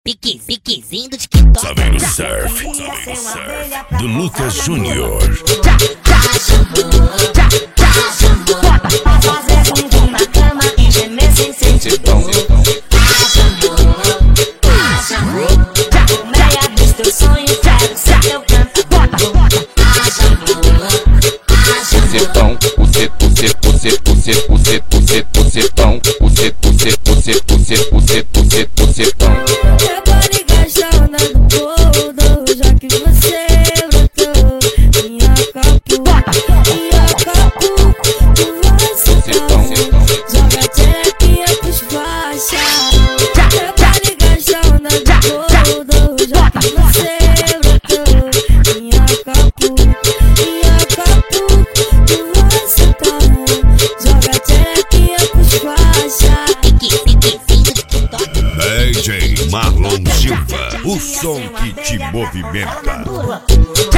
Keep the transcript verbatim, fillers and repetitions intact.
Pique, piquezinho do TikTok. Sabendo surf, sabendo surf do Lucas Júnior. Pra fazer bumbum na cama e gemer sem sentidão. Meia dos teus sonhos, quero ser teu cantador. Bucetão, bucet, bucet, bucet, bucet, bucet, bucet, bucetão, bucet, bucet, bucet, bucet, bucet, bucet, bucetão. Eu pode gastar onda do boldo, já que você brotou. Minha capu, minha capu, tu vai sentar. Joga tcherequinha pros faixas. Eu pode gastar onda do boldo, já que você brotou. Minha capu, minha capu, tu vai sentar. Joga tcherequinha pros faixas. Pique, piquezinho do TikTok. D J Marlon Silva, o som que te movimenta.